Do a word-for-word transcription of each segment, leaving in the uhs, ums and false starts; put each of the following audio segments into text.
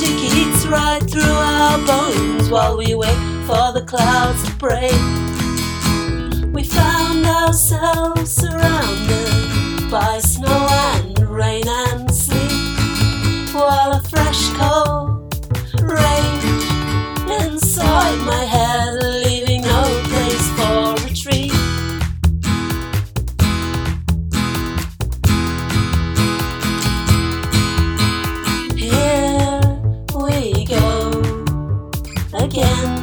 Antarctic eats right through our bones while we wait for the clouds to break. We found ourselves surrounded by snow and rain and sleet, while a fresh cold raged inside my head, leaving no place for retreat. Here we go again.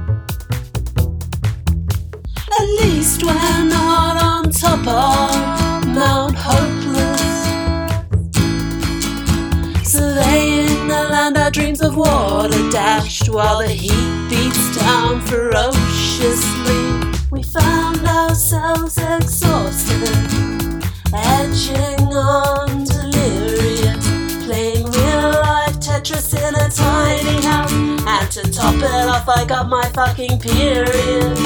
At least we're not on top of Mount Hopeless, surveying the land our dreams of water dashed, while the heat beats down ferociously. We found ourselves exhausted, edging on delirium, playing real-life Tetris in a tiny house, and to top it off I got my fucking period.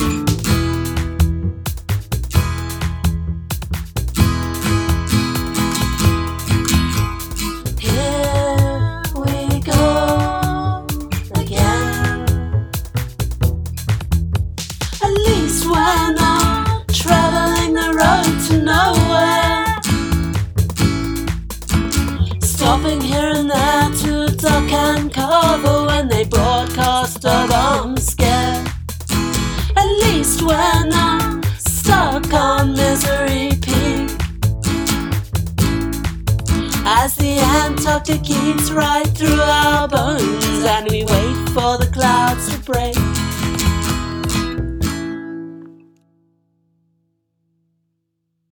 We're not traveling the road to nowhere, stopping here and there to duck and cover when they broadcast a bomb scare. At least we're not stuck on Misery Peak, as the Antarctic eats right through our bones and we wait for the clouds to break.